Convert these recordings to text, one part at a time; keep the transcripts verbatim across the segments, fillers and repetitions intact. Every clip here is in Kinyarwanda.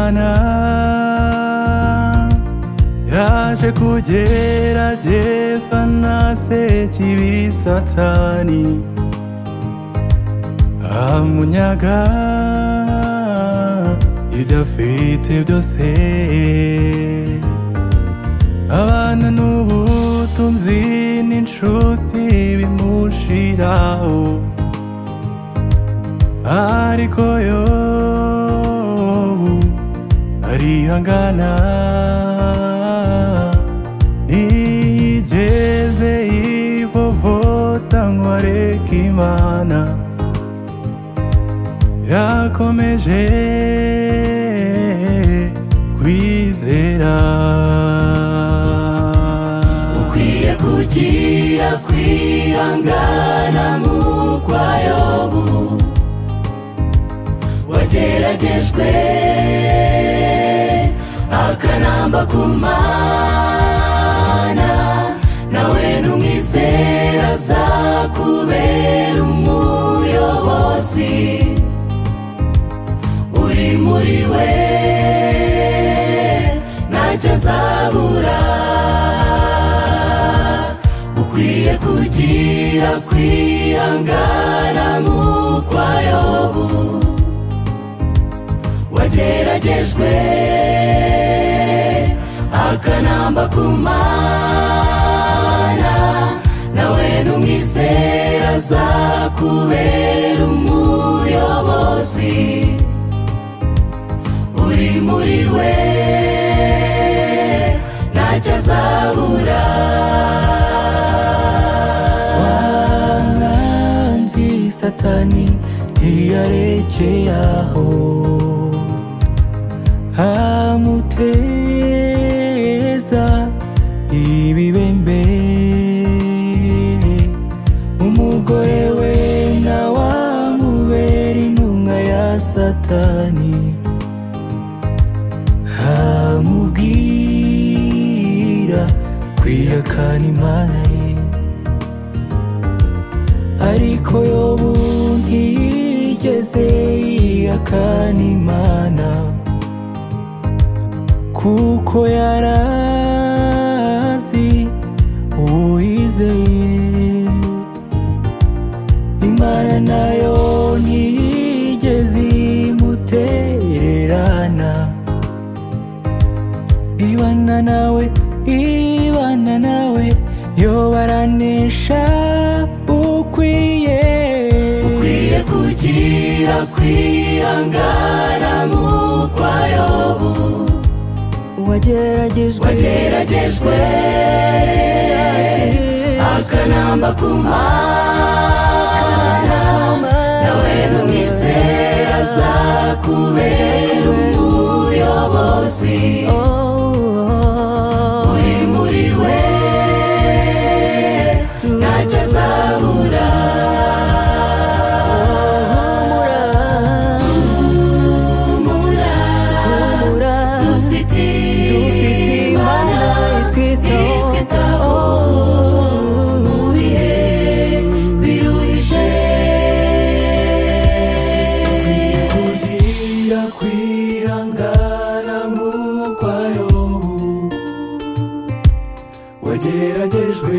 Imana yaje kugeragezwa na Sekibi Satani amunyaga ibyo afite byose, abana n'ubutunzi n'inshuti bimushiraho, ariko Yobu arihangana ntiyigeze yivovota ngo areke Imana, yakomeje kwizera. Ukwiye kugira kwihangana nk'ukwa Yobu, wageragejwe akanamba ku Mana, nawe numwizera azakubera umuyobozi. Uri muri we ntacyo azabura. Ukwiye kugira kwihangana nk'ukwa Yobu, wageragejwe akanamba ku Mana, nawe numwizera azakubera umuyobozi. Uri muri we ntacyo azabura. Umwanzi Satani ntiyarekeye aho, amuteza ibibembe. Umugore we nawe amubera intumwa ya Satani, amubwira kwihakana Imana ye, ariko Yobu ntiyigeze yihakana Imana, kuko yarazi uwizeye. Imana nayo ntiyigeze imutererana, ibana nawe ibana nawe Yobu aranesha. Ukwiye ukwiye kugira kwihangana nk'ukwa Yobu, wageragejwe wageragejwe akanamba ku Mana, nawe numwizera azakubera umuyobozi. Uri muri we ntacyo azabura. Wageragejwe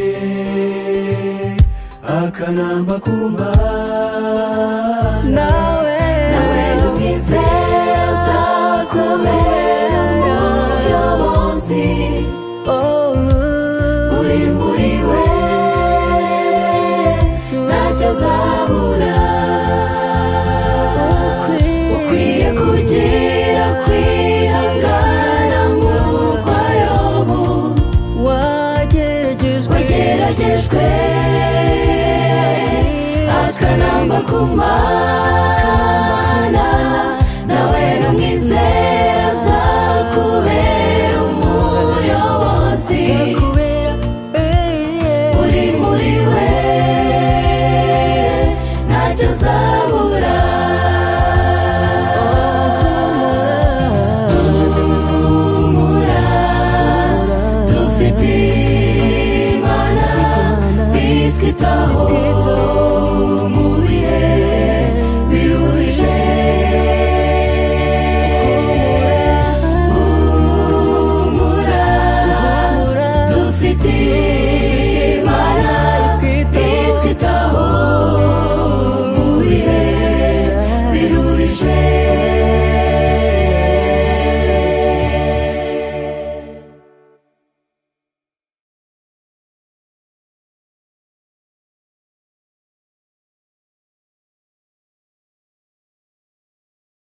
akanamba ku Mana, nawe numwizera azakubera umuyobozi.